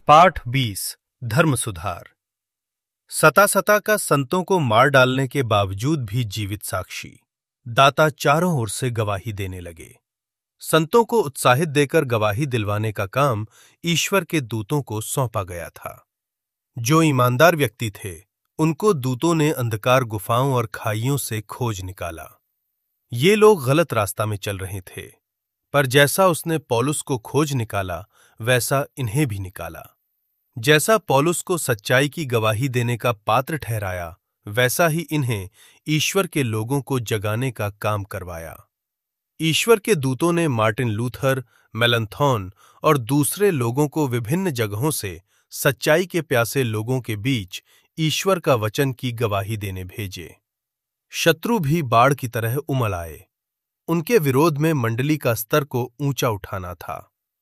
पाठ 20 धर्म सुधार। सता का संतों को मार डालने के बावजूद भी जीवित साक्षी दाता चारों ओर से गवाही देने लगे। संतों को उत्साहित देकर गवाही दिलवाने का काम ईश्वर के दूतों को सौंपा गया था। जो ईमानदार व्यक्ति थे उनको दूतों ने अंधकार गुफाओं और खाइयों से खोज निकाला। ये लोग गलत रास्ता में चल रहे थे, पर जैसा उसने पौलुस को खोज निकाला वैसा इन्हें भी निकाला। जैसा पौलुस को सच्चाई की गवाही देने का पात्र ठहराया, वैसा ही इन्हें ईश्वर के लोगों को जगाने का काम करवाया। ईश्वर के दूतों ने मार्टिन लूथर, मेलंथॉन और दूसरे लोगों को विभिन्न जगहों से सच्चाई के प्यासे लोगों के बीच ईश्वर का वचन की गवाही देने भेजे। शत्रु भी बाढ़ की तरह उमड़ आए। उनके विरोध में मंडली का स्तर को ऊंचा उठाना था।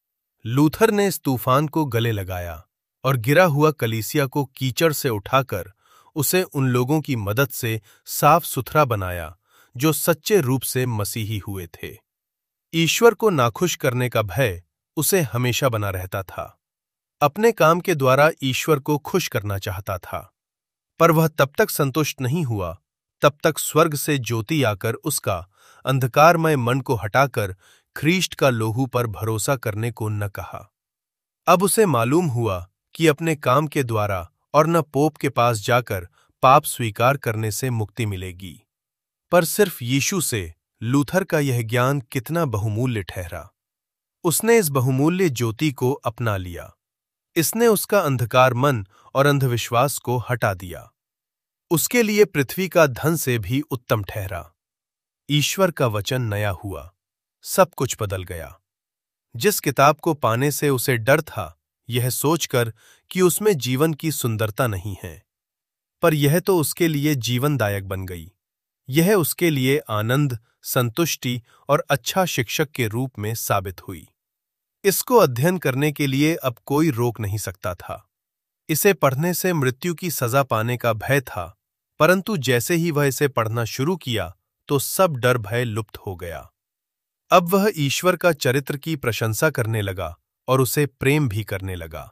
लूथर ने इस तूफान को गले लगाया और गिरा हुआ कलीसिया को कीचड़ से उठाकर उसे उन लोगों की मदद से साफ सुथरा बनाया जो सच्चे रूप से मसीही हुए थे। ईश्वर को नाखुश करने का भय उसे हमेशा बना रहता था। अपने काम के द्वारा ईश्वर को खुश करना चाहता था, पर वह तब तक संतुष्ट नहीं हुआ तब तक स्वर्ग से ज्योति आकर उसका अंधकारमय मन को हटाकर ख्रीष्ट का लोहू पर भरोसा करने को न कहा। अब उसे मालूम हुआ कि अपने काम के द्वारा और न पोप के पास जाकर पाप स्वीकार करने से मुक्ति मिलेगी। पर सिर्फ यीशु से लूथर का यह ज्ञान कितना बहुमूल्य ठहरा। उसने इस बहुमूल्य ज्योति को अपना लिया। इसने उसका अंधकार मन और अंधविश्वास को हटा दिया। उसके लिए पृथ्वी का धन से भी उत्तम ठहरा। ईश्वर का वचन नया हुआ, सब कुछ बदल गया। जिस किताब को पाने से उसे डर था, यह सोचकर कि उसमें जीवन की सुंदरता नहीं है, पर यह तो उसके लिए जीवनदायक बन गई। यह उसके लिए आनंद, संतुष्टि और अच्छा शिक्षक के रूप में साबित हुई। इसको अध्ययन करने के लिए अब कोई रोक नहीं सकता था। इसे पढ़ने से मृत्यु की सजा पाने का भय था, परंतु जैसे ही वह इसे पढ़ना शुरू किया तो सब डर भय लुप्त हो गया। अब वह ईश्वर का चरित्र की प्रशंसा करने लगा और उसे प्रेम भी करने लगा।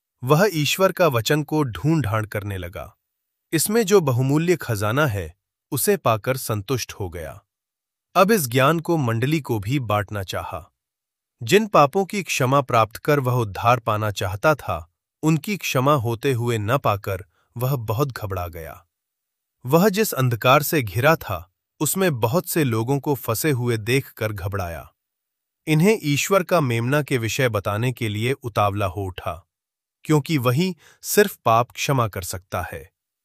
वह ईश्वर का वचन को ढूंढ ढांड करने लगा। इसमें जो बहुमूल्य खजाना है उसे पाकर संतुष्ट हो गया। अब इस ज्ञान को मंडली को भी बांटना चाहा। जिन पापों की क्षमा प्राप्त कर वह उद्धार पाना चाहता था, उनकी क्षमा होते हुए न पाकर वह बहुत घबरा गया। वह जिस अंधकार से घिरा था उसमें बहुत से लोगों को फंसे हुए देखकर घबराया। इन्हें ईश्वर का मेमना के विषय बताने के लिए उतावला हो उठा, क्योंकि वही सिर्फ पाप क्षमा कर सकता है।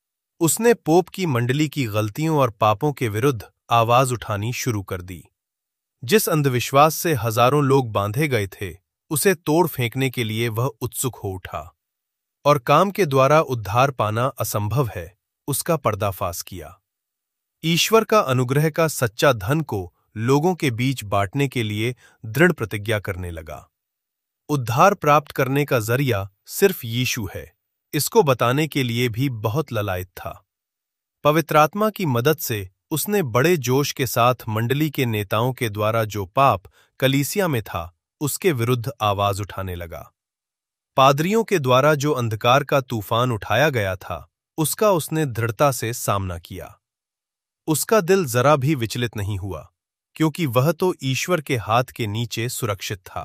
उसने पोप की मंडली की गलतियों और पापों के विरुद्ध आवाज उठानी शुरू कर दी। जिस अंधविश्वास से हजारों लोग बांधे गए थे, उसे तोड़ फेंकने के लिए वह उत्सुक हो उठा और काम के द्वारा उद्धार पाना असंभव है उसका पर्दाफाश किया। ईश्वर का अनुग्रह का सच्चा धन को लोगों के बीच बांटने के लिए दृढ़ प्रतिज्ञा करने लगा। उद्धार प्राप्त करने का जरिया सिर्फ यीशु है, इसको बताने के लिए भी बहुत ललायत था। पवित्र आत्मा की मदद से उसने बड़े जोश के साथ मंडली के नेताओं के द्वारा जो पाप कलीसिया में था उसके विरुद्ध आवाज उठाने लगा। पादरियों के द्वारा जो अंधकार का तूफान उठाया गया था उसका उसने दृढ़ता से सामना किया। उसका दिल जरा भी विचलित नहीं हुआ, क्योंकि वह तो ईश्वर के हाथ के नीचे सुरक्षित था।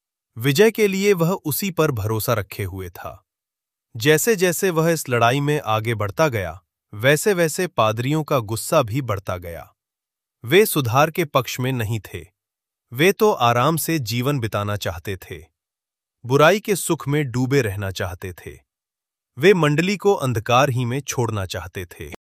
विजय के लिए वह उसी पर भरोसा रखे हुए था। जैसे जैसे वह इस लड़ाई में आगे बढ़ता गया, वैसे वैसे पादरियों का गुस्सा भी बढ़ता गया। वे सुधार के पक्ष में नहीं थे। वे तो आराम से जीवन बिताना चाहते थे, बुराई के सुख में डूबे रहना चाहते थे। वे मंडली को अंधकार ही में छोड़ना चाहते थे।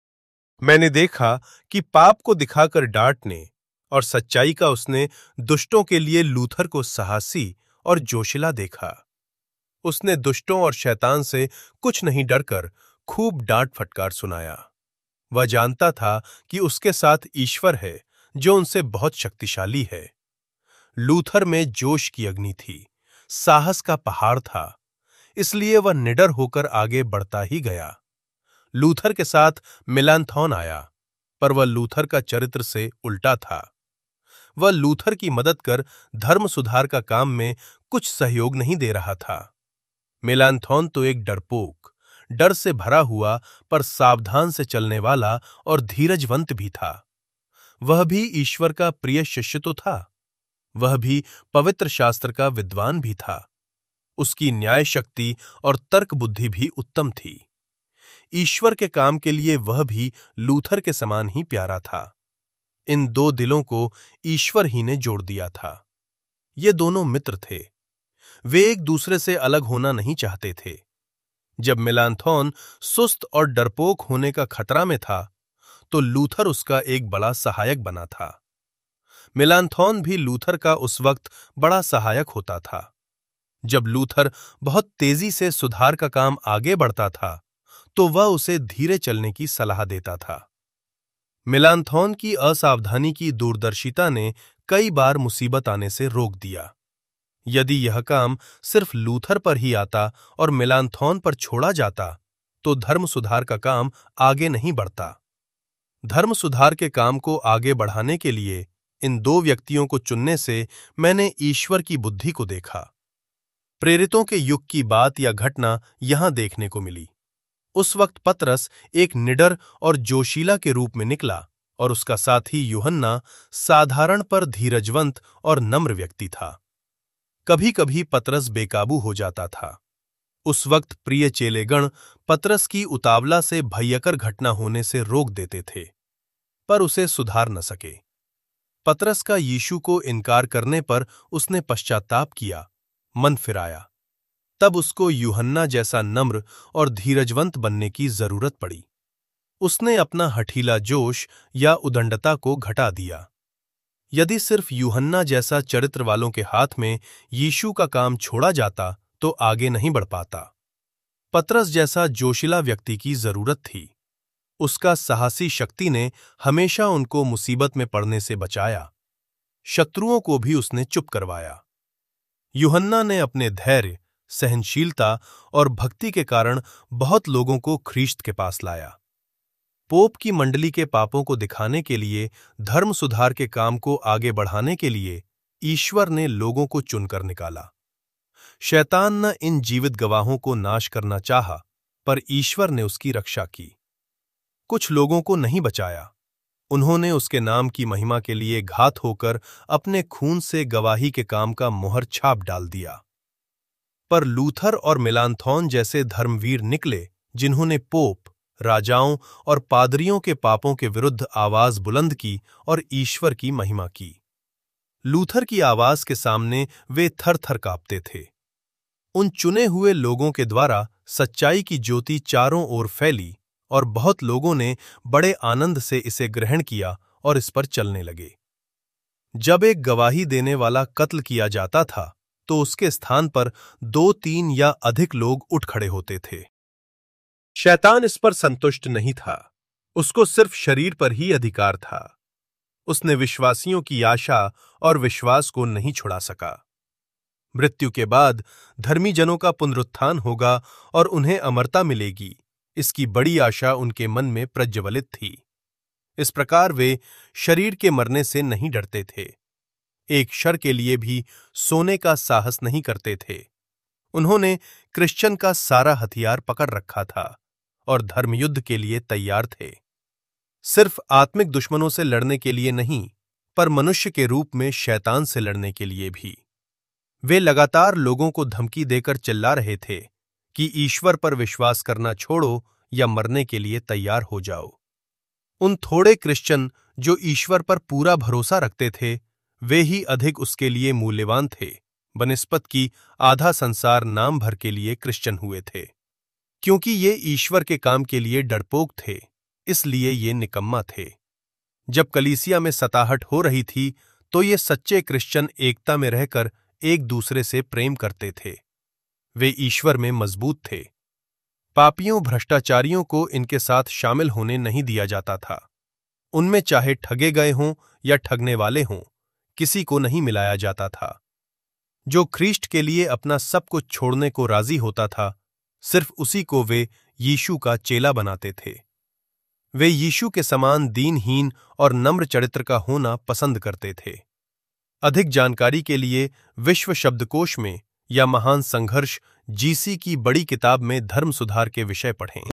मैंने देखा कि पाप को दिखाकर डांटने और सच्चाई का उसने दुष्टों के लिए लूथर को साहसी और जोशिला देखा। उसने दुष्टों और शैतान से कुछ नहीं डरकर खूब डांट फटकार सुनाया। वह जानता था कि उसके साथ ईश्वर है जो उनसे बहुत शक्तिशाली है। लूथर में जोश की अग्नि थी, साहस का पहाड़ था, इसलिए वह निडर होकर आगे बढ़ता ही गया। लूथर के साथ मेलांथॉन आया, पर वह लूथर का चरित्र से उल्टा था। वह लूथर की मदद कर धर्म सुधार का काम में कुछ सहयोग नहीं दे रहा था। मेलान्थॉन तो एक डरपोक, डर से भरा हुआ पर सावधान से चलने वाला और धीरजवंत भी था। वह भी ईश्वर का प्रिय शिष्य तो था। वह भी पवित्र शास्त्र का विद्वान भी था। उसकी न्याय शक्ति और तर्क बुद्धि भी उत्तम थी। ईश्वर के काम के लिए वह भी लूथर के समान ही प्यारा था। इन दो दिलों को ईश्वर ही ने जोड़ दिया था। ये दोनों मित्र थे। वे एक दूसरे से अलग होना नहीं चाहते थे। जब मेलान्थॉन सुस्त और डरपोक होने का खतरा में था, तो लूथर उसका एक बड़ा सहायक बना था। मेलान्थॉन भी लूथर का उस वक्त बड़ा सहायक होता था। जब लूथर बहुत तेजी से सुधार का काम आगे बढ़ता था, तो वह उसे धीरे चलने की सलाह देता था। मेलान्थॉन की असावधानी की दूरदर्शिता ने कई बार मुसीबत आने से रोक दिया। यदि यह काम सिर्फ लूथर पर ही आता और मेलान्थॉन पर छोड़ा जाता, तो धर्म सुधार का काम आगे नहीं बढ़ता। धर्म सुधार के काम को आगे बढ़ाने के लिए इन दो व्यक्तियों को चुनने से मैंने ईश्वर की बुद्धि को देखा। प्रेरितों के युग की बात या घटना यहां देखने को मिली। उस वक्त पतरस एक निडर और जोशीला के रूप में निकला और उसका साथी यूहन्ना साधारण पर धीरजवंत और नम्र व्यक्ति था। कभी कभी पतरस बेकाबू हो जाता था। उस वक्त प्रिय चेलेगण पतरस की उतावला से भयंकर घटना होने से रोक देते थे, पर उसे सुधार न सके। पतरस का यीशु को इनकार करने पर उसने पश्चाताप किया, मन फिराया। तब उसको यूहन्ना जैसा नम्र और धीरजवंत बनने की जरूरत पड़ी। उसने अपना हठीला जोश या उदंडता को घटा दिया। यदि सिर्फ यूहन्ना जैसा चरित्र वालों के हाथ में यीशु का काम छोड़ा जाता, तो आगे नहीं बढ़ पाता। पतरस जैसा जोशिला व्यक्ति की जरूरत थी। उसका साहसी शक्ति ने हमेशा उनको मुसीबत में पड़ने से बचाया। शत्रुओं को भी उसने चुप करवाया। यूहन्ना ने अपने धैर्य, सहनशीलता और भक्ति के कारण बहुत लोगों को ख्रीष्ट के पास लाया। पोप की मंडली के पापों को दिखाने के लिए, धर्म सुधार के काम को आगे बढ़ाने के लिए ईश्वर ने लोगों को चुनकर निकाला। शैतान न इन जीवित गवाहों को नाश करना चाहा, पर ईश्वर ने उसकी रक्षा की। कुछ लोगों को नहीं बचाया। उन्होंने उसके नाम की महिमा के लिए घात होकर अपने खून से गवाही के काम का मोहर छाप डाल दिया। पर लूथर और मेलान्थॉन जैसे धर्मवीर निकले, जिन्होंने पोप, राजाओं और पादरियों के पापों के विरुद्ध आवाज बुलंद की और ईश्वर की महिमा की। लूथर की आवाज के सामने वे थर थर कांपते थे। उन चुने हुए लोगों के द्वारा सच्चाई की ज्योति चारों ओर फैली और बहुत लोगों ने बड़े आनंद से इसे ग्रहण किया और इस पर चलने लगे। जब एक गवाही देने वाला कत्ल किया जाता था, तो उसके स्थान पर 2-3 या अधिक लोग उठ खड़े होते थे। शैतान इस पर संतुष्ट नहीं था। उसको सिर्फ शरीर पर ही अधिकार था। उसने विश्वासियों की आशा और विश्वास को नहीं छुड़ा सका। मृत्यु के बाद धर्मी जनों का पुनरुत्थान होगा और उन्हें अमरता मिलेगी, इसकी बड़ी आशा उनके मन में प्रज्वलित थी। इस प्रकार वे शरीर के मरने से नहीं डरते थे। एक क्षण के लिए भी सोने का साहस नहीं करते थे। उन्होंने क्रिश्चियन का सारा हथियार पकड़ रखा था और धर्मयुद्ध के लिए तैयार थे। सिर्फ आत्मिक दुश्मनों से लड़ने के लिए नहीं, पर मनुष्य के रूप में शैतान से लड़ने के लिए भी। वे लगातार लोगों को धमकी देकर चिल्ला रहे थे कि ईश्वर पर विश्वास करना छोड़ो या मरने के लिए तैयार हो जाओ। उन थोड़े क्रिश्चियन जो ईश्वर पर पूरा भरोसा रखते थे, वे ही अधिक उसके लिए मूल्यवान थे, बनिस्बत की आधा संसार नाम भर के लिए क्रिश्चियन हुए थे। क्योंकि ये ईश्वर के काम के लिए डरपोक थे, इसलिए ये निकम्मा थे। जब कलीसिया में सताहट हो रही थी, तो ये सच्चे क्रिश्चियन एकता में रहकर एक दूसरे से प्रेम करते थे। वे ईश्वर में मजबूत थे। पापियों, भ्रष्टाचारियों को इनके साथ शामिल होने नहीं दिया जाता था। उनमें चाहे ठगे गए हों या ठगने वाले हों, किसी को नहीं मिलाया जाता था। जो ख्रीष्ट के लिए अपना सब कुछ छोड़ने को राजी होता था, सिर्फ उसी को वे यीशु का चेला बनाते थे। वे यीशु के समान दीनहीन और नम्र चरित्र का होना पसंद करते थे। अधिक जानकारी के लिए विश्व शब्दकोश में या महान संघर्ष जीसी की बड़ी किताब में धर्म सुधार के विषय पढ़ें।